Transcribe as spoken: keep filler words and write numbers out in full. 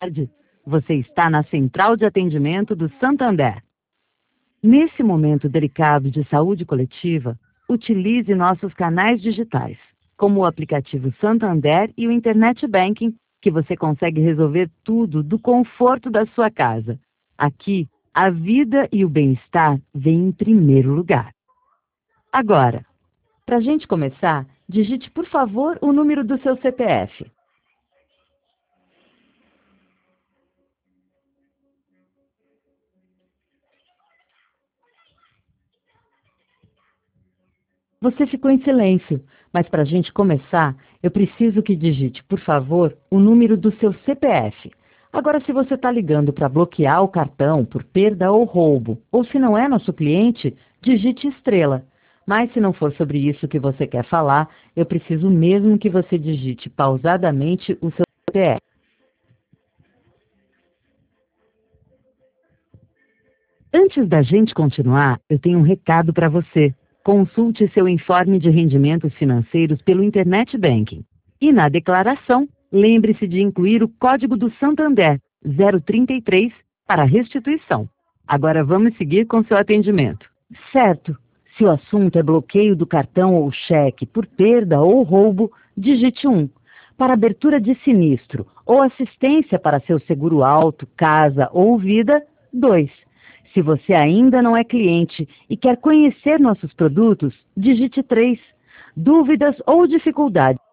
tarde. Você está na Central de Atendimento do Santander. Nesse momento delicado de saúde coletiva, utilize nossos canais digitais, como o aplicativo Santander e o Internet Banking, que você consegue resolver tudo do conforto da sua casa. Aqui, a vida e o bem-estar vêm em primeiro lugar. Agora, para a gente começar, digite, por favor, o número do seu C P F. Você ficou em silêncio, mas para a gente começar, eu preciso que digite, por favor, o número do seu C P F. Agora, se você está ligando para bloquear o cartão por perda ou roubo, ou se não é nosso cliente, digite estrela. Mas se não for sobre isso que você quer falar, eu preciso mesmo que você digite pausadamente o seu C P F. Antes da gente continuar, eu tenho um recado para você. Consulte seu informe de rendimentos financeiros pelo Internet Banking. E na declaração, lembre-se de incluir o código do Santander zero trinta e três para restituição. Agora vamos seguir com seu atendimento. Certo. Se o assunto é bloqueio do cartão ou cheque por perda ou roubo, digite um. Para abertura de sinistro ou assistência para seu seguro auto, casa ou vida, dois. Se você ainda não é cliente e quer conhecer nossos produtos, digite três. Dúvidas ou dificuldades